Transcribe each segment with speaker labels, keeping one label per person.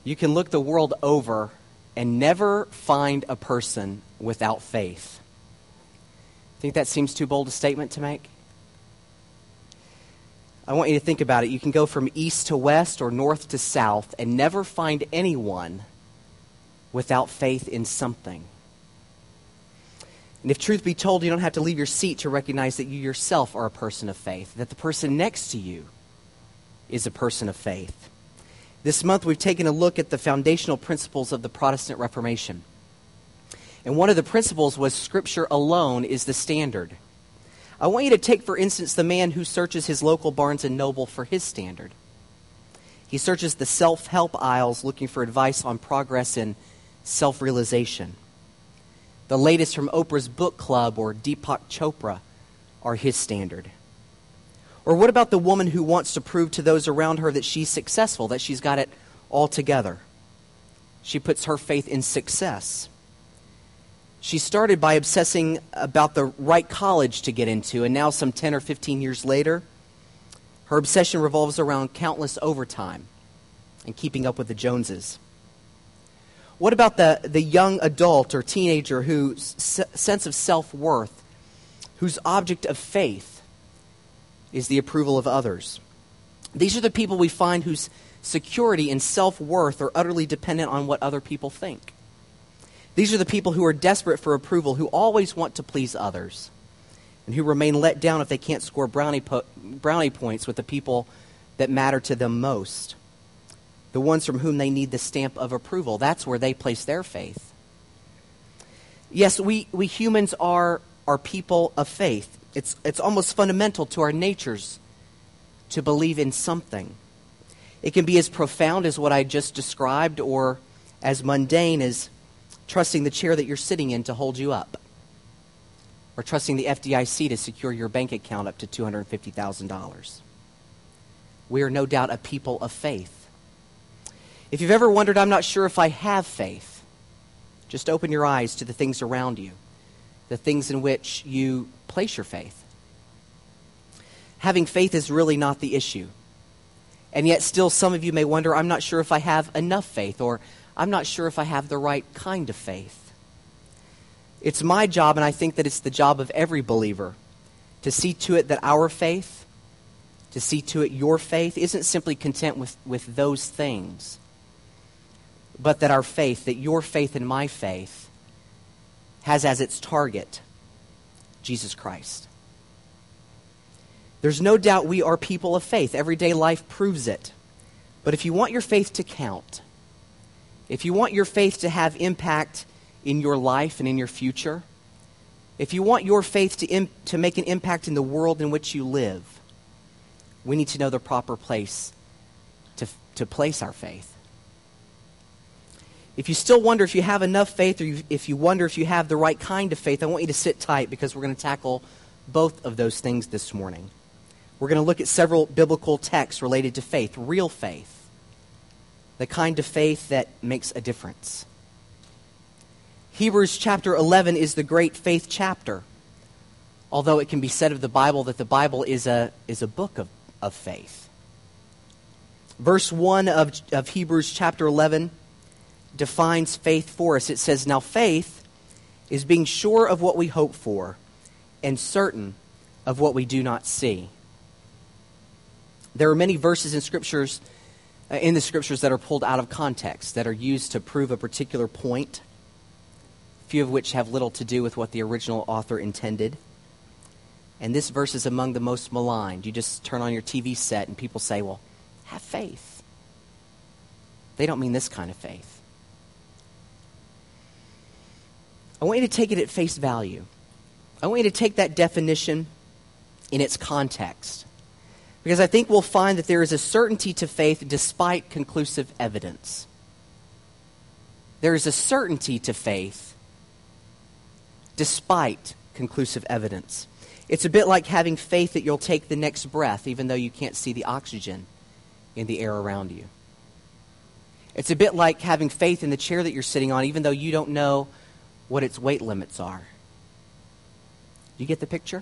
Speaker 1: You can look the world over and never find a person without faith. Think that seems too bold a statement to make? I want you to think about it. You can go from east to west or north to south and never find anyone without faith in something. And if truth be told, you don't have to leave your seat to recognize that you yourself are a person of faith, that the person next to you is a person of faith. This month we've taken a look at the foundational principles of the Protestant Reformation. And one of the principles was Scripture alone is the standard. I want you to take, for instance, the man who searches his local Barnes & Noble for his standard. He searches the self-help aisles looking for advice on progress in self-realization. The latest from Oprah's book club or Deepak Chopra are his standard. Or what about the woman who wants to prove to those around her that she's successful, that she's got it all together? She puts her faith in success. She started by obsessing about the right college to get into, and now some 10 or 15 years later, her obsession revolves around countless overtime and keeping up with the Joneses. What about the young adult or teenager whose sense of self-worth, whose object of faith is the approval of others? These are the people we find whose security and self-worth are utterly dependent on what other people think. These are the people who are desperate for approval, who always want to please others, and who remain let down if they can't score brownie points with the people that matter to them most, the ones from whom they need the stamp of approval. That's where they place their faith. Yes, we humans are people of faith. It's almost fundamental to our natures to believe in something. It can be as profound as what I just described, or as mundane as trusting the chair that you're sitting in to hold you up, or trusting the FDIC to secure your bank account up to $250,000. We are no doubt a people of faith. If you've ever wondered, I'm not sure if I have faith, just open your eyes to the things around you, the things in which you place your faith. Having faith is really not the issue. And yet still some of you may wonder, I'm not sure if I have enough faith, or I'm not sure if I have the right kind of faith. It's my job, and I think that it's the job of every believer, to see to it that our faith, to see to it your faith, isn't simply content with those things, but that our faith, that your faith and my faith, has as its target Jesus Christ. There's no doubt we are people of faith. Everyday life proves it. But if you want your faith to count, if you want your faith to have impact in your life and in your future, if you want your faith to make an impact in the world in which you live, we need to know the proper place to place our faith. If you still wonder if you have enough faith, or if you wonder if you have the right kind of faith, I want you to sit tight, because we're going to tackle both of those things this morning. We're going to look at several biblical texts related to faith, real faith, the kind of faith that makes a difference. Hebrews chapter 11 is the great faith chapter, although it can be said of the Bible that the Bible is a book of faith. Verse 1 of Hebrews chapter 11 defines faith for us. It says, "Now faith is being sure of what we hope for and certain of what we do not see." There are many verses in the Scriptures that are pulled out of context, that are used to prove a particular point, few of which have little to do with what the original author intended. And this verse is among the most maligned. You just turn on your TV set and people say, well, have faith. They don't mean this kind of faith. I want you to take it at face value. I want you to take that definition in its context, because I think we'll find that there is a certainty to faith despite conclusive evidence. There is a certainty to faith despite conclusive evidence. It's a bit like having faith that you'll take the next breath even though you can't see the oxygen in the air around you. It's a bit like having faith in the chair that you're sitting on even though you don't know what its weight limits are. You get the picture?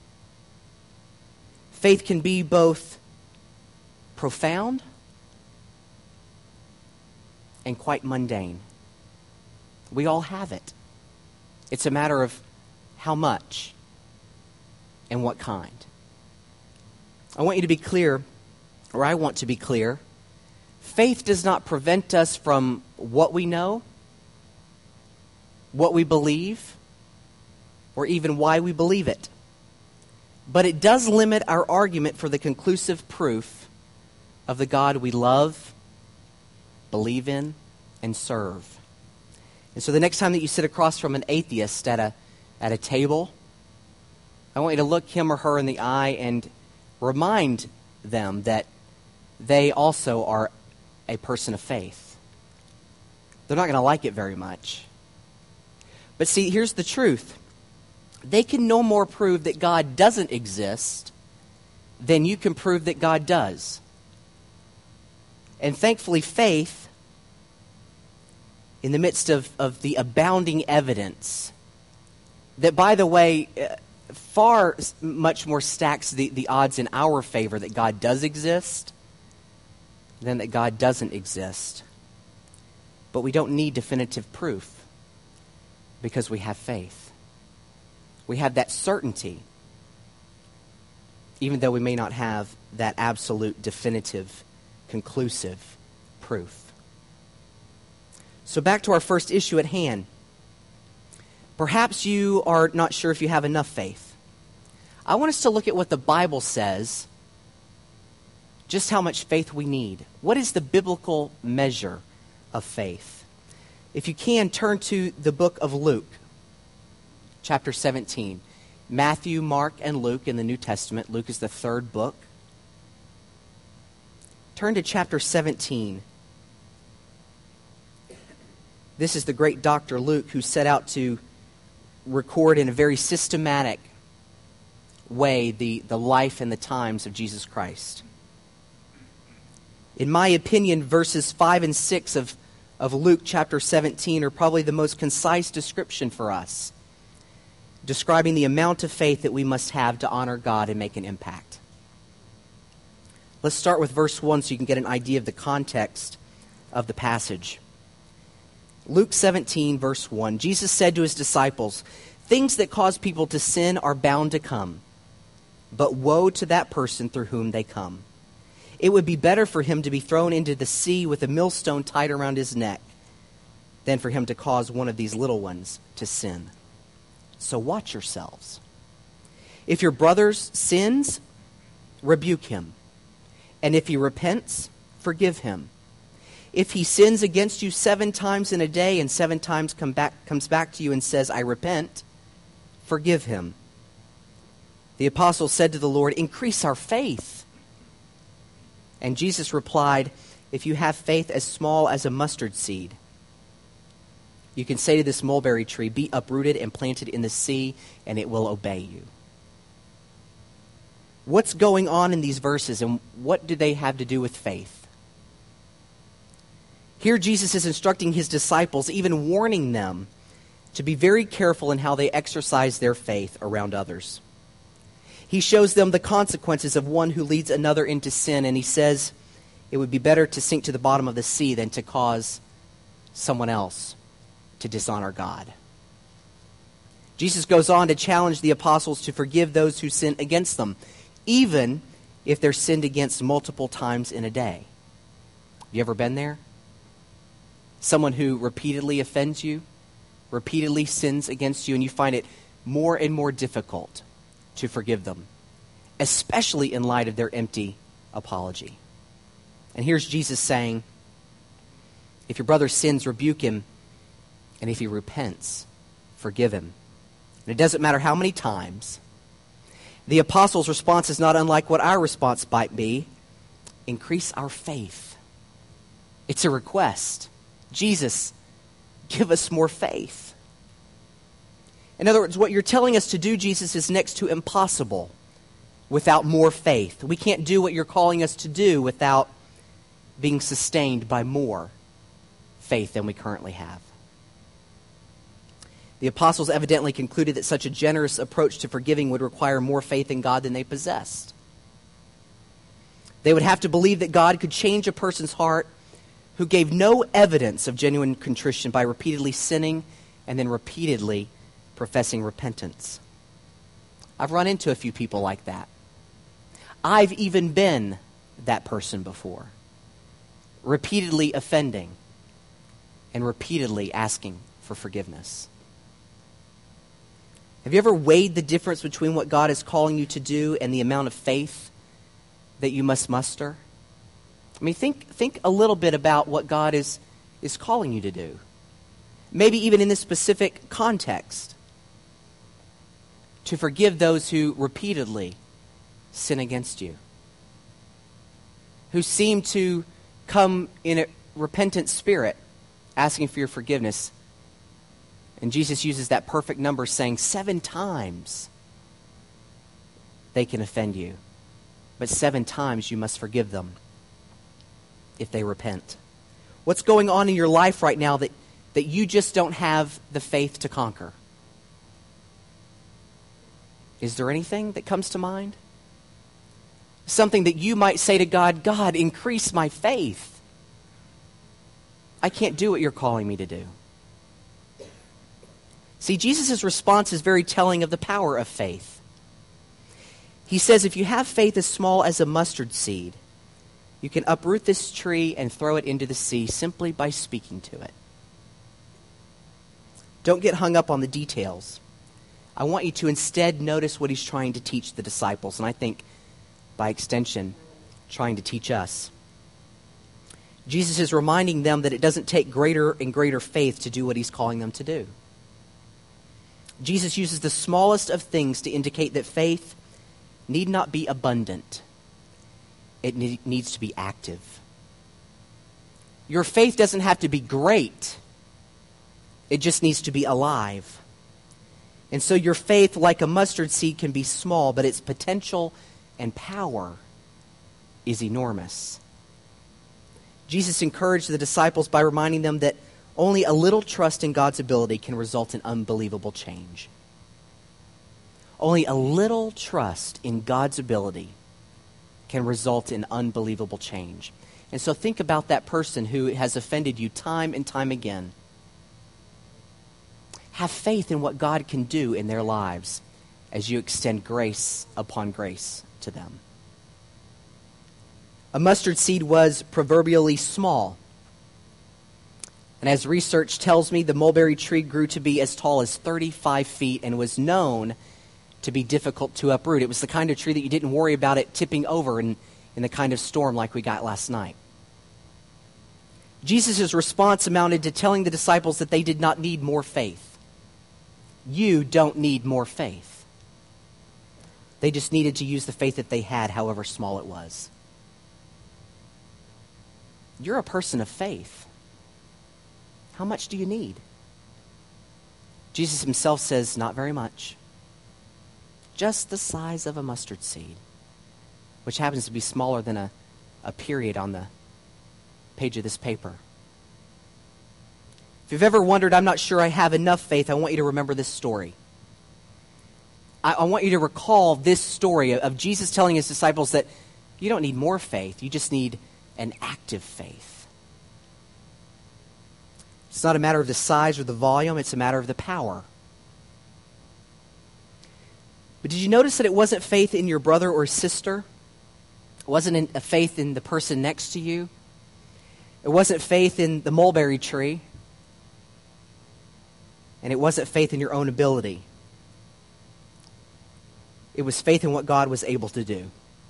Speaker 1: Faith can be both profound and quite mundane. We all have it. It's a matter of how much and what kind. I want you to be clear, or I want to be clear, faith does not prevent us from what we know, what we believe, or even why we believe it. But it does limit our argument for the conclusive proof of the God we love, believe in, and serve. And so the next time that you sit across from an atheist at a table, I want you to look him or her in the eye and remind them that they also are a person of faith. They're not going to like it very much. But see, here's the truth. They can no more prove that God doesn't exist than you can prove that God does. And thankfully, faith, in the midst of the abounding evidence, that, by the way, far much more stacks the odds in our favor that God does exist than that God doesn't exist. But we don't need definitive proof because we have faith. We have that certainty, even though we may not have that absolute, definitive, conclusive proof. So back to our first issue at hand. Perhaps you are not sure if you have enough faith. I want us to look at what the Bible says, just how much faith we need. What is the biblical measure of faith? If you can, turn to the book of Luke, chapter 17. Matthew, Mark, and Luke in the New Testament. Luke is the third book. Turn to chapter 17. This is the great Dr. Luke who set out to record in a very systematic way the life and the times of Jesus Christ. In my opinion, verses 5 and 6 of Luke chapter 17 are probably the most concise description for us, describing the amount of faith that we must have to honor God and make an impact. Let's start with verse 1 so you can get an idea of the context of the passage. Luke 17, verse 1, Jesus said to his disciples, "Things that cause people to sin are bound to come, but woe to that person through whom they come. It would be better for him to be thrown into the sea with a millstone tied around his neck than for him to cause one of these little ones to sin. So watch yourselves. If your brother sins, rebuke him. And if he repents, forgive him. If he sins against you 7 times in a day and 7 times comes back to you and says, 'I repent,' forgive him." The apostle said to the Lord, "Increase our faith." And Jesus replied, "If you have faith as small as a mustard seed, you can say to this mulberry tree, 'Be uprooted and planted in the sea,' and it will obey you." What's going on in these verses, and what do they have to do with faith? Here Jesus is instructing his disciples, even warning them to be very careful in how they exercise their faith around others. He shows them the consequences of one who leads another into sin, and he says it would be better to sink to the bottom of the sea than to cause someone else to dishonor God. Jesus goes on to challenge the apostles to forgive those who sin against them, even if they're sinned against multiple times in a day. Have you ever been there? Someone who repeatedly offends you, repeatedly sins against you, and you find it more and more difficult to forgive them, especially in light of their empty apology. And here's Jesus saying, if your brother sins, rebuke him, and if he repents, forgive him. And it doesn't matter how many times. The apostles' response is not unlike what our response might be. Increase our faith. It's a request. Jesus, give us more faith. In other words, what you're telling us to do, Jesus, is next to impossible without more faith. We can't do what you're calling us to do without being sustained by more faith than we currently have. The apostles evidently concluded that such a generous approach to forgiving would require more faith in God than they possessed. They would have to believe that God could change a person's heart who gave no evidence of genuine contrition by repeatedly sinning and then repeatedly professing repentance. I've run into a few people like that. I've even been that person before, repeatedly offending and repeatedly asking for forgiveness. Have you ever weighed the difference between what God is calling you to do and the amount of faith that you must muster? I mean, think a little bit about what God is calling you to do. Maybe even in this specific context. To forgive those who repeatedly sin against you. Who seem to come in a repentant spirit, asking for your forgiveness. And Jesus uses that perfect number, saying 7 times they can offend you. But 7 times you must forgive them if they repent. What's going on in your life right now that you just don't have the faith to conquer? Is there anything that comes to mind? Something that you might say to God, God, increase my faith. I can't do what you're calling me to do. See, Jesus' response is very telling of the power of faith. He says, if you have faith as small as a mustard seed, you can uproot this tree and throw it into the sea simply by speaking to it. Don't get hung up on the details. I want you to instead notice what he's trying to teach the disciples, and I think, by extension, trying to teach us. Jesus is reminding them that it doesn't take greater and greater faith to do what he's calling them to do. Jesus uses the smallest of things to indicate that faith need not be abundant. It needs to be active. Your faith doesn't have to be great. It just needs to be alive. And so your faith, like a mustard seed, can be small, but its potential and power is enormous. Jesus encouraged the disciples by reminding them that only a little trust in God's ability can result in unbelievable change. Only a little trust in God's ability can result in unbelievable change. And so think about that person who has offended you time and time again. Have faith in what God can do in their lives as you extend grace upon grace to them. A mustard seed was proverbially small. And as research tells me, the mulberry tree grew to be as tall as 35 feet and was known to be difficult to uproot. It was the kind of tree that you didn't worry about it tipping over in the kind of storm like we got last night. Jesus' response amounted to telling the disciples that they did not need more faith. You don't need more faith. They just needed to use the faith that they had, however small it was. You're a person of faith. How much do you need? Jesus himself says, not very much. Just the size of a mustard seed, which happens to be smaller than a period on the page of this paper. If you've ever wondered, I'm not sure I have enough faith, I want you to remember this story. I want you to recall this story of Jesus telling his disciples that you don't need more faith, you just need an active faith. It's not a matter of the size or the volume, it's a matter of the power. But did you notice that it wasn't faith in your brother or sister? It wasn't a faith in the person next to you? It wasn't faith in the mulberry tree? And it wasn't faith in your own ability. It was faith in what God was able to do.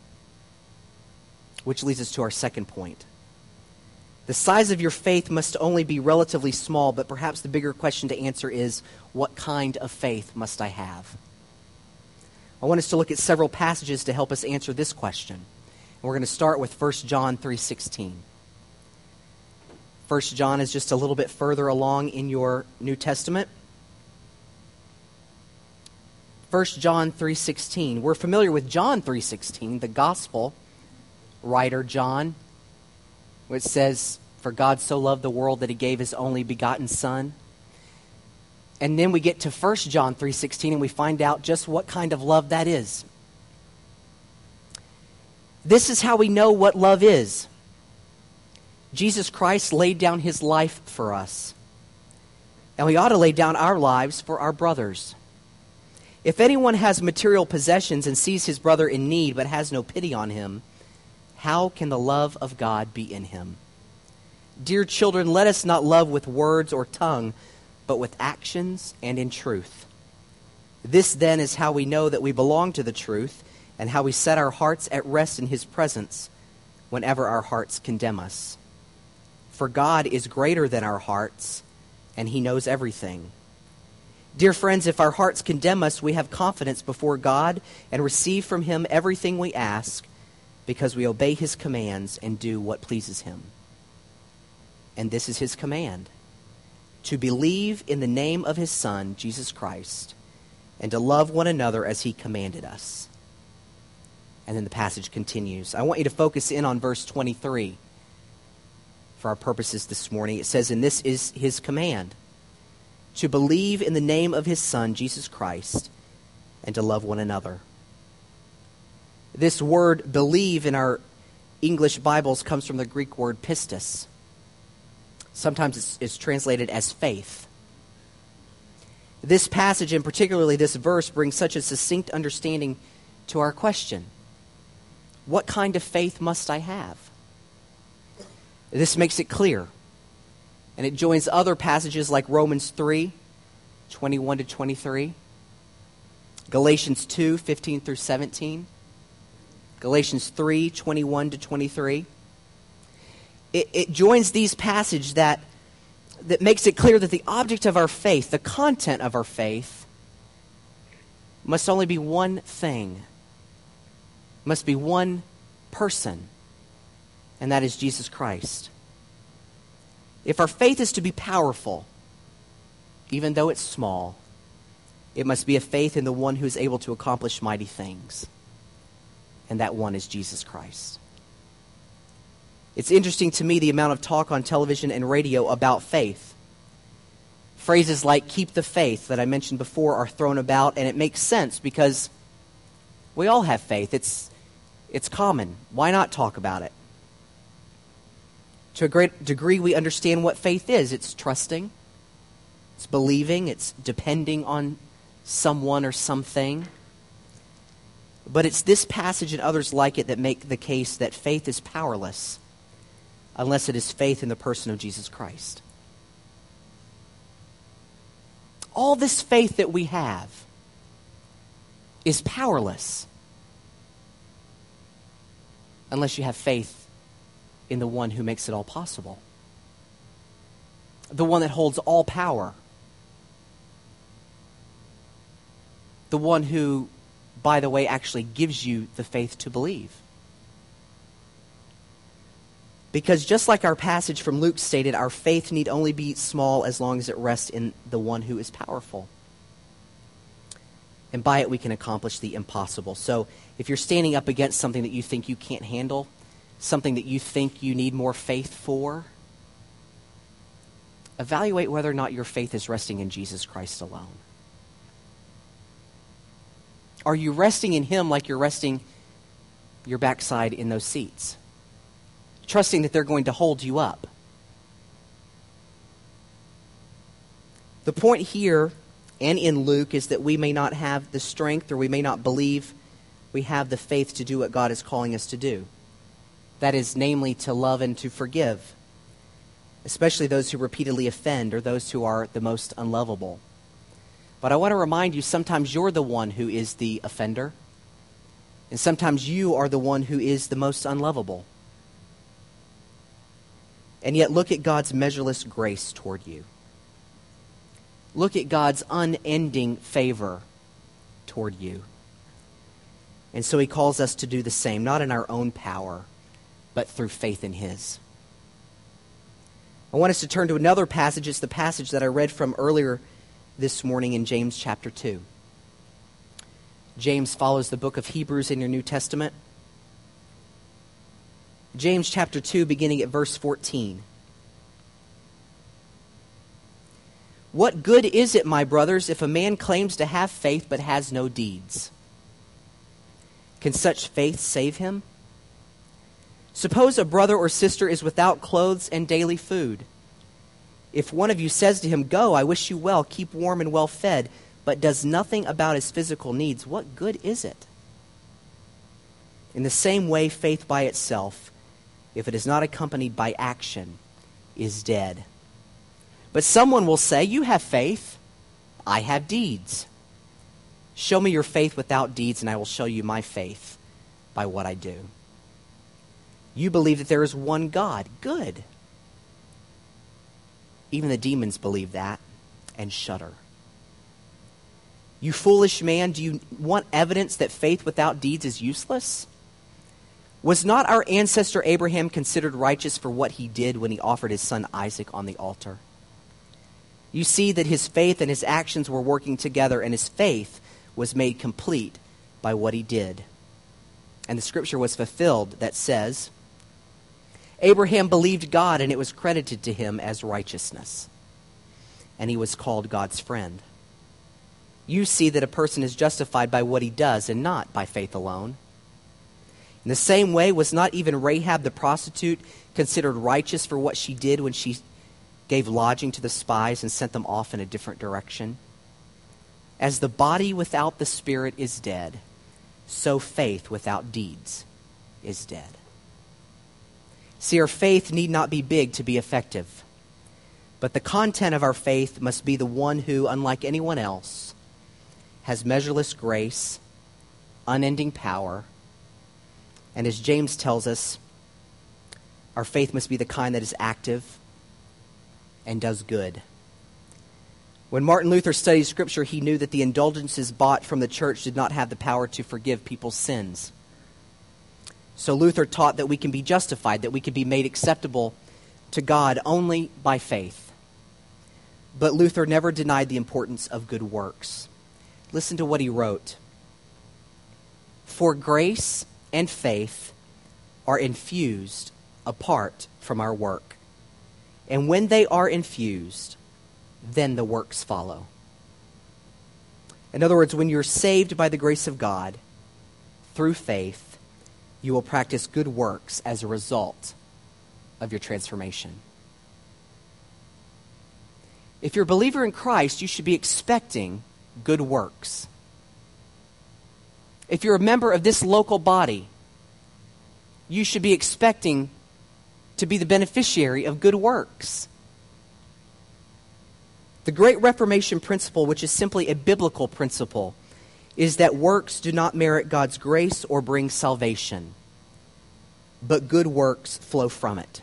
Speaker 1: Which leads us to our second point. The size of your faith must only be relatively small, but perhaps the bigger question to answer is, what kind of faith must I have? I want us to look at several passages to help us answer this question. And we're going to start with 1 John 3:16. 1 John is just a little bit further along in your New Testament. 1 John 3:16. We're familiar with John 3:16, the gospel writer John, which says, "For God so loved the world that he gave his only begotten Son." And then we get to 1 John 3:16 and we find out just what kind of love that is. This is how we know what love is. Jesus Christ laid down his life for us, and we ought to lay down our lives for our brothers. If anyone has material possessions and sees his brother in need but has no pity on him, how can the love of God be in him? Dear children, let us not love with words or tongue, but with actions and in truth. This then is how we know that we belong to the truth, and how we set our hearts at rest in his presence whenever our hearts condemn us. For God is greater than our hearts, and he knows everything. Dear friends, if our hearts condemn us, we have confidence before God and receive from him everything we ask, because we obey his commands and do what pleases him. And this is his command: to believe in the name of his Son, Jesus Christ, and to love one another as he commanded us. And then the passage continues. I want you to focus in on verse 23 for our purposes this morning. It says, and this is his command: to believe in the name of his Son, Jesus Christ, and to love one another. This word believe in our English Bibles comes from the Greek word pistis. Sometimes it's translated as faith. This passage, and particularly this verse, brings such a succinct understanding to our question: what kind of faith must I have? This makes it clear, and it joins other passages like Romans 3, 21 to 23, Galatians 2, 15 through 17, Galatians 3, 21 to 23. It joins these passages that makes it clear that the object of our faith, the content of our faith, must only be one thing, must be one person, and that is Jesus Christ. If our faith is to be powerful, even though it's small, it must be a faith in the one who is able to accomplish mighty things, and that one is Jesus Christ. It's interesting to me the amount of talk on television and radio about faith. Phrases like keep the faith that I mentioned before are thrown about, and it makes sense because we all have faith. It's common. Why not talk about it? To a great degree, we understand what faith is. It's trusting, it's believing, it's depending on someone or something. But it's this passage and others like it that make the case that faith is powerless unless it is faith in the person of Jesus Christ. All this faith that we have is powerless unless you have faith in the one who makes it all possible, the one that holds all power, the one who, by the way, actually gives you the faith to believe. Because just like our passage from Luke stated, our faith need only be small as long as it rests in the one who is powerful. And by it we can accomplish the impossible. So if you're standing up against something that you think you can't handle, something that you think you need more faith for, evaluate whether or not your faith is resting in Jesus Christ alone. Are you resting in him like you're resting your backside in those seats? Trusting that they're going to hold you up. The point here and in Luke is that we may not have the strength, or we may not believe we have the faith to do what God is calling us to do. That is, namely, to love and to forgive, especially those who repeatedly offend or those who are the most unlovable. But I want to remind you, sometimes you're the one who is the offender, and sometimes you are the one who is the most unlovable. And yet look at God's measureless grace toward you. Look at God's unending favor toward you. And so he calls us to do the same, not in our own power, but through faith in his. I want us to turn to another passage. It's the passage that I read from earlier this morning in James chapter 2. James follows the book of Hebrews in your New Testament. James chapter 2, beginning at verse 14. What good is it, my brothers, if a man claims to have faith but has no deeds? Can such faith save him? Suppose a brother or sister is without clothes and daily food. If one of you says to him, 'Go, I wish you well, keep warm and well fed,' but does nothing about his physical needs, what good is it? In the same way, faith by itself, if it is not accompanied by action, is dead. But someone will say, 'You have faith, I have deeds.' Show me your faith without deeds, and I will show you my faith by what I do. You believe that there is one God. Good. Even the demons believe that and shudder. You foolish man, do you want evidence that faith without deeds is useless? Was not our ancestor Abraham considered righteous for what he did when he offered his son Isaac on the altar? You see that his faith and his actions were working together, and his faith was made complete by what he did. And the scripture was fulfilled that says, Abraham believed God, and it was credited to him as righteousness. And he was called God's friend. You see that a person is justified by what he does and not by faith alone. In the same way, was not even Rahab the prostitute considered righteous for what she did when she gave lodging to the spies and sent them off in a different direction? As the body without the spirit is dead, so faith without deeds is dead. See, our faith need not be big to be effective, but the content of our faith must be the one who, unlike anyone else, has measureless grace, unending power, and as James tells us, our faith must be the kind that is active and does good. When Martin Luther studied Scripture, he knew that the indulgences bought from the church did not have the power to forgive people's sins. So Luther taught that we can be justified, that we can be made acceptable to God only by faith. But Luther never denied the importance of good works. Listen to what he wrote. For grace and faith are infused apart from our work. And when they are infused, then the works follow. In other words, when you're saved by the grace of God through faith, you will practice good works as a result of your transformation. If you're a believer in Christ, you should be expecting good works. If you're a member of this local body, you should be expecting to be the beneficiary of good works. The Great Reformation principle, which is simply a biblical principle, is that works do not merit God's grace or bring salvation, but good works flow from it.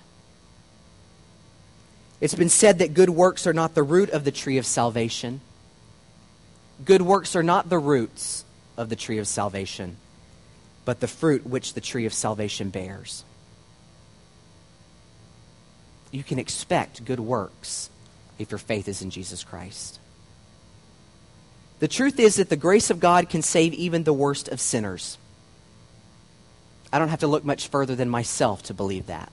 Speaker 1: It's been said that good works are not the root of the tree of salvation. Good works are not the roots of the tree of salvation, but the fruit which the tree of salvation bears. You can expect good works if your faith is in Jesus Christ. The truth is that the grace of God can save even the worst of sinners. I don't have to look much further than myself to believe that.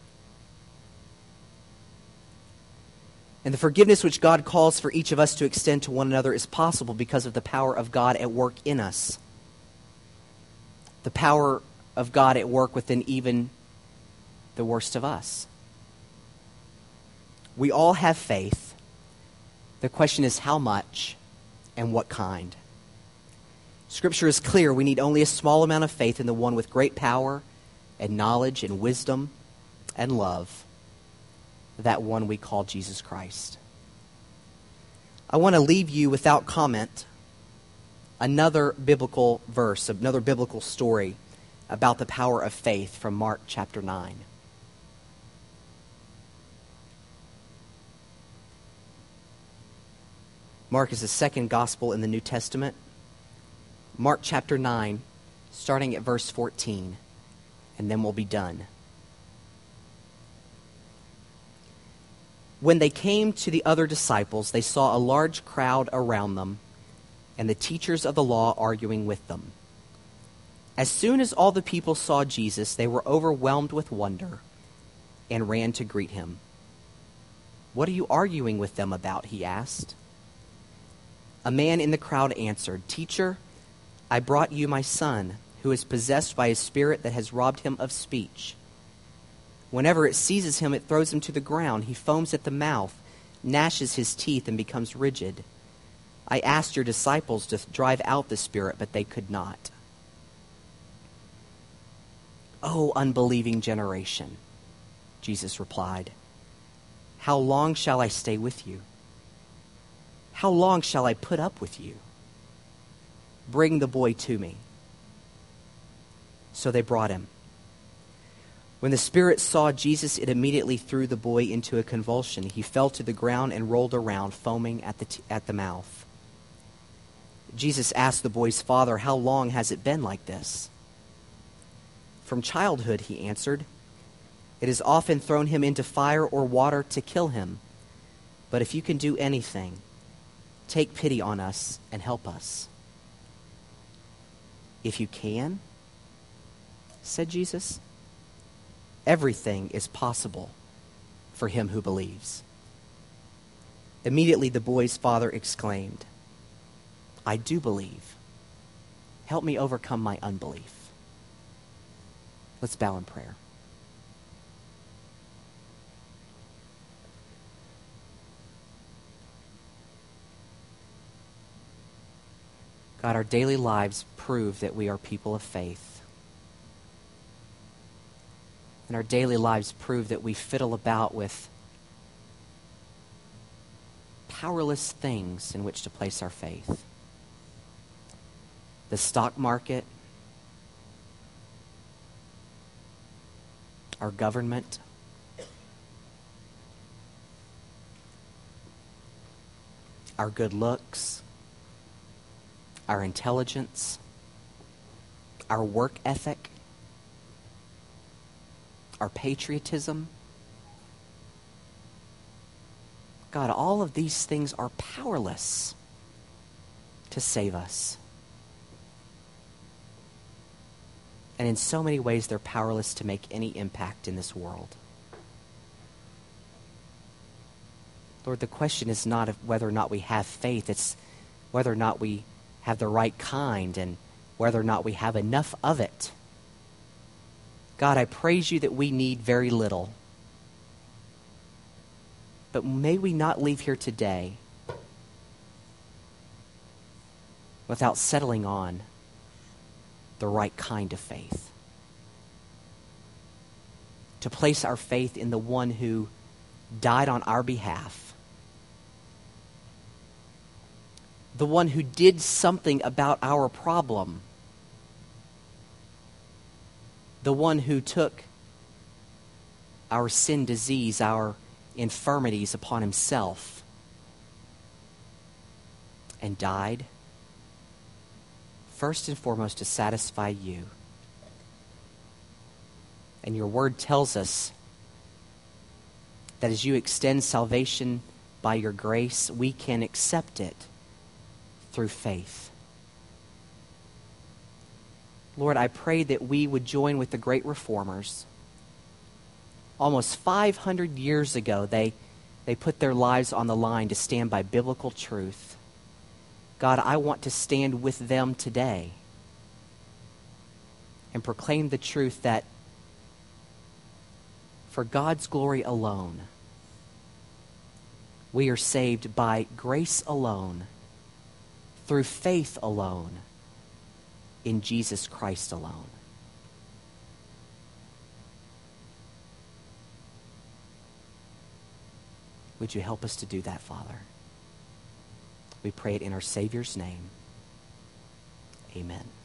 Speaker 1: And the forgiveness which God calls for each of us to extend to one another is possible because of the power of God at work in us. The power of God at work within even the worst of us. We all have faith. The question is how much and what kind. Scripture is clear. We need only a small amount of faith in the one with great power and knowledge and wisdom and love, that one we call Jesus Christ. I want to leave you without comment another biblical verse, another biblical story about the power of faith from Mark chapter 9. Mark is the second gospel in the New Testament. Mark chapter 9, starting at verse 14, and then we'll be done. When they came to the other disciples, they saw a large crowd around them, and the teachers of the law arguing with them. As soon as all the people saw Jesus, they were overwhelmed with wonder and ran to greet him. "What are you arguing with them about?" he asked. A man in the crowd answered, "Teacher, I brought you my son, who is possessed by a spirit that has robbed him of speech. Whenever it seizes him, it throws him to the ground. He foams at the mouth, gnashes his teeth, and becomes rigid. I asked your disciples to drive out the spirit, but they could not. O unbelieving generation, Jesus replied, how long shall I stay with you? How long shall I put up with you? Bring the boy to me. So they brought him. When the spirit saw Jesus, it immediately threw the boy into a convulsion. He fell to the ground and rolled around, foaming at the mouth. Jesus asked the boy's father, how long has it been like this? From childhood, he answered. It has often thrown him into fire or water to kill him. But if you can do anything, take pity on us and help us. If you can, said Jesus, everything is possible for him who believes. Immediately the boy's father exclaimed, I do believe. Help me overcome my unbelief. Let's bow in prayer. God, our daily lives prove that we are people of faith. And our daily lives prove that we fiddle about with powerless things in which to place our faith. The stock market, our government, our good looks, our intelligence, our work ethic, our patriotism. God, all of these things are powerless to save us. And in so many ways, they're powerless to make any impact in this world. Lord, the question is not of whether or not we have faith. It's whether or not we have the right kind and whether or not we have enough of it. God, I praise you that we need very little. But may we not leave here today without settling on the right kind of faith. To place our faith in the one who died on our behalf. The one who did something about our problem. The one who took our sin disease, our infirmities upon himself and died first and foremost to satisfy you. And your word tells us that as you extend salvation by your grace, we can accept it through faith. Lord, I pray that we would join with the great reformers. Almost 500 years ago, they put their lives on the line to stand by biblical truth. God, I want to stand with them today and proclaim the truth that for God's glory alone, we are saved by grace alone, through faith alone, in Jesus Christ alone. Would you help us to do that, Father? We pray it in our Savior's name. Amen.